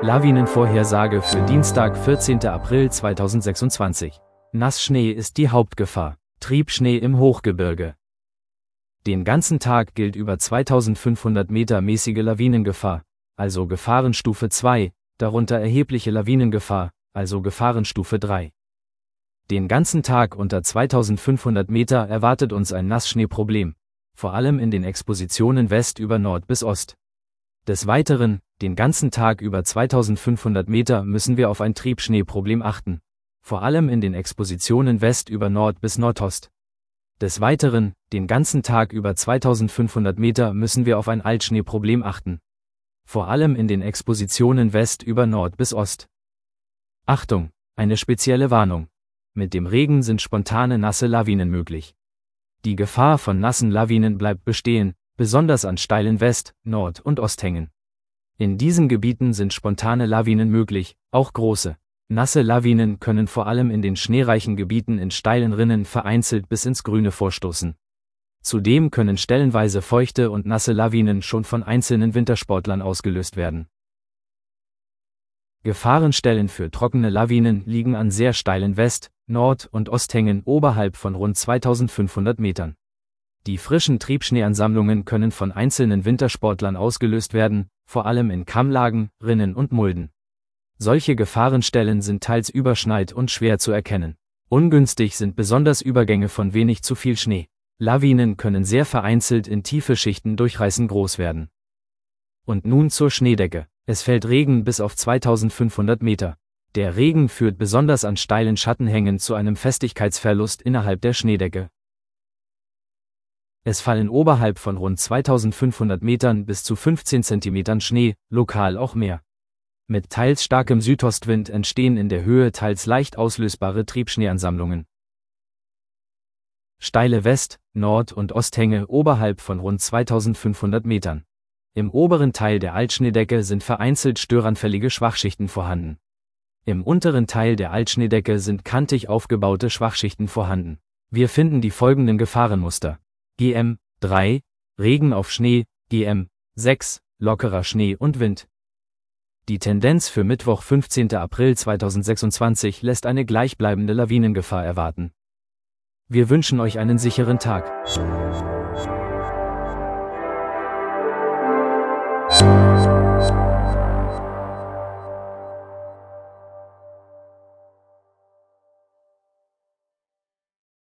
Lawinenvorhersage für Dienstag, 14. April 2026. Nassschnee ist die Hauptgefahr. Triebschnee im Hochgebirge. Den ganzen Tag gilt über 2500 Meter mäßige Lawinengefahr, also Gefahrenstufe 2, darunter erhebliche Lawinengefahr, also Gefahrenstufe 3. Den ganzen Tag unter 2500 Meter erwartet uns ein Nassschneeproblem, vor allem in den Expositionen West über Nord bis Ost. Des Weiteren, den ganzen Tag über 2500 Meter müssen wir auf ein Triebschneeproblem achten, vor allem in den Expositionen West über Nord bis Nordost. Des Weiteren, den ganzen Tag über 2500 Meter müssen wir auf ein Altschneeproblem achten, vor allem in den Expositionen West über Nord bis Ost. Achtung, eine spezielle Warnung. Mit dem Regen sind spontane nasse Lawinen möglich. Die Gefahr von nassen Lawinen bleibt bestehen, besonders an steilen West-, Nord- und Osthängen. In diesen Gebieten sind spontane Lawinen möglich, auch große. Nasse Lawinen können vor allem in den schneereichen Gebieten in steilen Rinnen vereinzelt bis ins Grüne vorstoßen. Zudem können stellenweise feuchte und nasse Lawinen schon von einzelnen Wintersportlern ausgelöst werden. Gefahrenstellen für trockene Lawinen liegen an sehr steilen West-, Nord- und Osthängen oberhalb von rund 2500 Metern. Die frischen Triebschneeansammlungen können von einzelnen Wintersportlern ausgelöst werden, vor allem in Kammlagen, Rinnen und Mulden. Solche Gefahrenstellen sind teils überschneit und schwer zu erkennen. Ungünstig sind besonders Übergänge von wenig zu viel Schnee. Lawinen können sehr vereinzelt in tiefe Schichten durchreißen groß werden. Und nun zur Schneedecke. Es fällt Regen bis auf 2500 Meter. Der Regen führt besonders an steilen Schattenhängen zu einem Festigkeitsverlust innerhalb der Schneedecke. Es fallen oberhalb von rund 2500 Metern bis zu 15 cm Schnee, lokal auch mehr. Mit teils starkem Südostwind entstehen in der Höhe teils leicht auslösbare Triebschneeansammlungen. Steile West-, Nord- und Osthänge oberhalb von rund 2500 Metern. Im oberen Teil der Altschneedecke sind vereinzelt störanfällige Schwachschichten vorhanden. Im unteren Teil der Altschneedecke sind kantig aufgebaute Schwachschichten vorhanden. Wir finden die folgenden Gefahrenmuster. GM 3, Regen auf Schnee, GM 6, lockerer Schnee und Wind. Die Tendenz für Mittwoch, 15. April 2026 lässt eine gleichbleibende Lawinengefahr erwarten. Wir wünschen euch einen sicheren Tag.